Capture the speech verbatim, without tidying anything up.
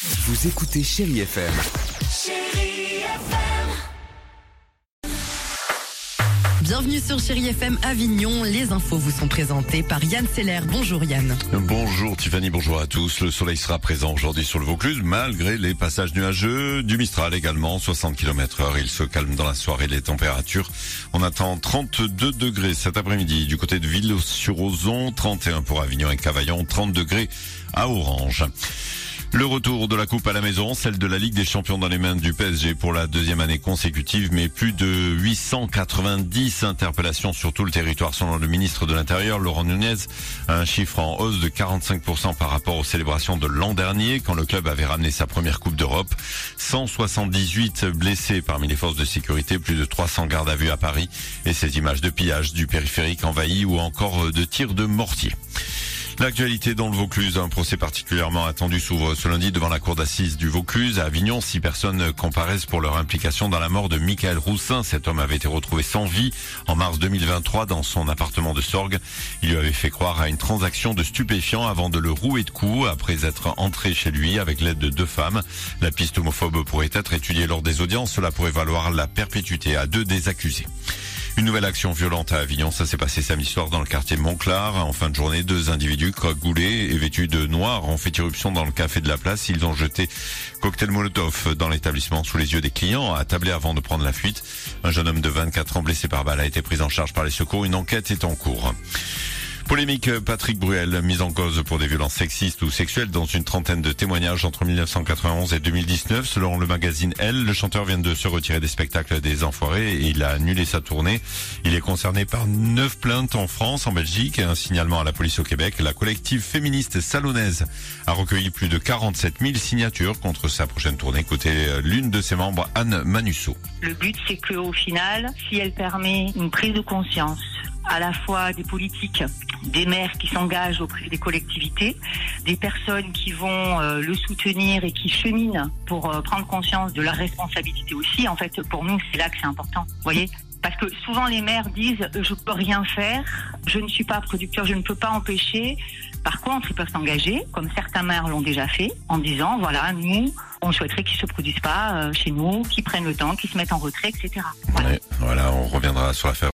Vous écoutez Chérie F M. Chérie F M. Bienvenue sur Chérie F M Avignon. Les infos vous sont présentées par Yann Seller. Bonjour Yann. Bonjour Tiffany, bonjour à tous. Le soleil sera présent aujourd'hui sur le Vaucluse, malgré les passages nuageux. Du Mistral également, soixante kilomètres heure. Il se calme dans la soirée. Les températures, on attend trente-deux degrés cet après-midi. Du côté de Ville-sur-Ozon, trente et un pour Avignon et Cavaillon, trente degrés à Orange. Le retour de la coupe à la maison, celle de la Ligue des Champions dans les mains du P S G pour la deuxième année consécutive, mais plus de huit cent quatre-vingt-dix interpellations sur tout le territoire selon le ministre de l'Intérieur, Laurent Nunez, un chiffre en hausse de quarante-cinq pour cent par rapport aux célébrations de l'an dernier, quand le club avait ramené sa première coupe d'Europe. cent soixante-dix-huit blessés parmi les forces de sécurité, plus de trois cents gardes à vue à Paris, et ces images de pillage du périphérique envahi ou encore de tirs de mortier. L'actualité dans le Vaucluse, un procès particulièrement attendu s'ouvre ce lundi devant la cour d'assises du Vaucluse. À Avignon, six personnes comparaissent pour leur implication dans la mort de Michael Roussin. Cet homme avait été retrouvé sans vie en mars deux mille vingt-trois dans son appartement de Sorgues. Il lui avait fait croire à une transaction de stupéfiants avant de le rouer de coups après être entré chez lui avec l'aide de deux femmes. La piste homophobe pourrait être étudiée lors des audiences. Cela pourrait valoir la perpétuité à deux des accusés. Une nouvelle action violente à Avignon, ça s'est passé samedi soir dans le quartier Montclar. En fin de journée, deux individus cagoulés et vêtus de noir ont fait irruption dans le café de la place. Ils ont jeté cocktail Molotov dans l'établissement sous les yeux des clients, attablés avant de prendre la fuite. Un jeune homme de vingt-quatre ans blessé par balle a été pris en charge par les secours. Une enquête est en cours. Polémique, Patrick Bruel, mis en cause pour des violences sexistes ou sexuelles dans une trentaine de témoignages entre mille neuf cent quatre-vingt-onze et deux mille dix-neuf. Selon le magazine Elle, le chanteur vient de se retirer des spectacles des Enfoirés et il a annulé sa tournée. Il est concerné par neuf plaintes en France, en Belgique et un signalement à la police au Québec. La collective féministe salonnaise a recueilli plus de quarante-sept mille signatures contre sa prochaine tournée. Écoutez l'une de ses membres, Anne Manusso. Le but, c'est qu'au final, si elle permet une prise de conscience à la fois des politiques, des maires qui s'engagent auprès des collectivités, des personnes qui vont euh, le soutenir et qui cheminent pour euh, prendre conscience de leur responsabilité aussi. En fait, pour nous, c'est là que c'est important. Vous voyez ? Parce que souvent les maires disent « je peux rien faire, je ne suis pas producteur, je ne peux pas empêcher ». Par contre, ils peuvent s'engager, comme certains maires l'ont déjà fait, en disant « voilà, nous, on souhaiterait qu'ils ne se produisent pas euh, chez nous, qu'ils prennent le temps, qu'ils se mettent en retrait, et cetera » Voilà. Ouais, voilà, on reviendra sur l'affaire.